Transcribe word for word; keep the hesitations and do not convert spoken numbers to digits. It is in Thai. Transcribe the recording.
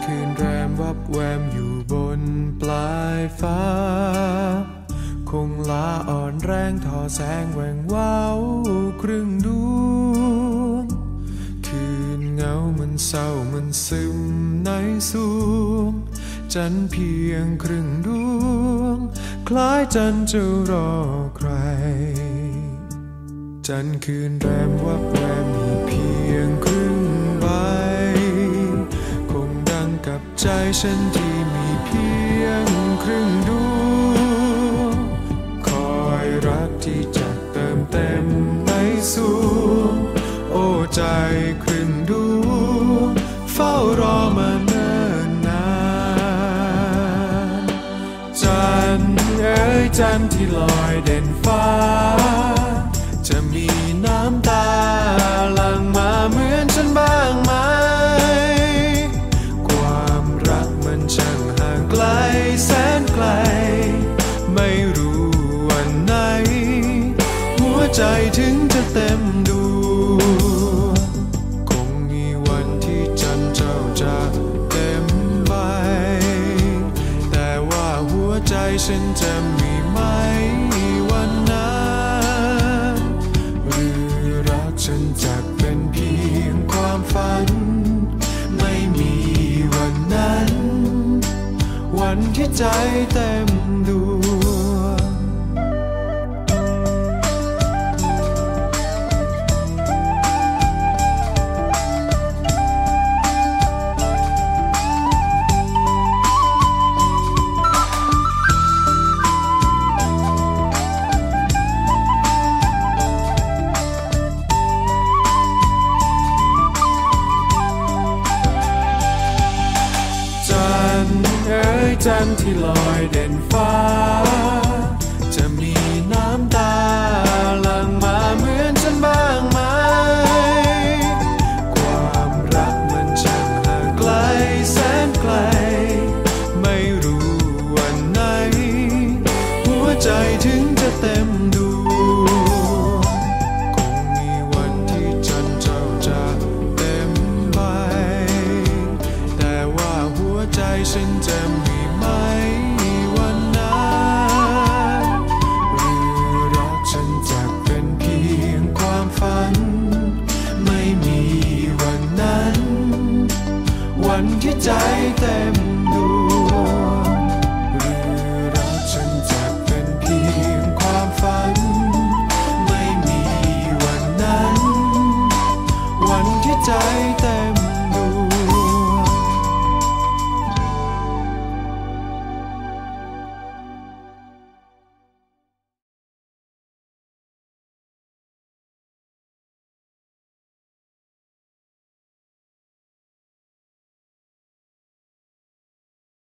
คืนแรมวับแวมอยู่บนปลายฟ้าคงลาอ่อนแรงทอแสงแหว่งว้าวครึ่งดวงคืนเงามันเศร้ามันซึมในสวงจันเพียงครึ่งดวงคล้ายจันจะรอใครจันคืนแรมวับแวมมีเพียงครึ่งใบคงดังกับใจฉันที่มีเพียงครึ่งดวงคอยรักที่จะเติมเต็มในสวงโอ้ใจครึ่งดวงเฝ้ารอมาเนิ่นนานจันเอ๋ยจันที่ลอยเด่นฟ้าจะมีน้ำตาหลั่งมาเหมือนฉันบ้างไหมความรักมันช่างห่างไกลแสนไกลไม่รู้วันไหนหัวใจถึงจะเต็มดวงคงมีวันที่จันเจ้าจะเต็มใบแต่ว่าหัวใจฉันจะมีไหมวันนั้นหรือรักฉันจะเป็นเพียงความฝันไม่มีวันนั้นวันที่ใจเต็มดวงจันทร์ที่ลอยเด่นฟ้าจะมีน้ำตาหลั่งมาเหมือนฉันบ้างไหมความรักมันช่างห่างไกลแสนไกลไม่รู้วันไหนหัวใจถึงจะเต็มดวงคงมีวันที่จันทร์เจ้าจะเต็มใบแต่ว่าหัวใจฉันจะมีวันนั้นหรือรักฉันจะเป็นเพียงความฝันไม่มีวันนั้นวันที่ใจเต็ม